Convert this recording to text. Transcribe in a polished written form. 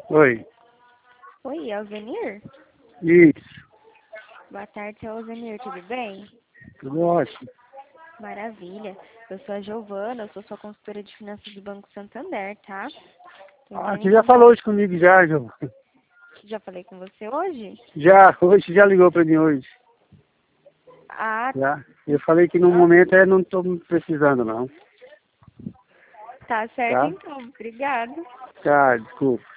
Oi. Oi, Alzenir? Isso. Boa tarde, seu Alzenir, tudo bem? Tudo ótimo. Maravilha. Eu sou a Giovana, eu sou sua consultora de finanças do Banco Santander, tá? Tô entrando Você em já contato. falou isso comigo já, João. Já falei com você hoje? Já, hoje já ligou pra mim hoje. Ah, Já. Eu falei que no momento não estou precisando não. tá certo Tá? então. Obrigada. Tá, desculpa.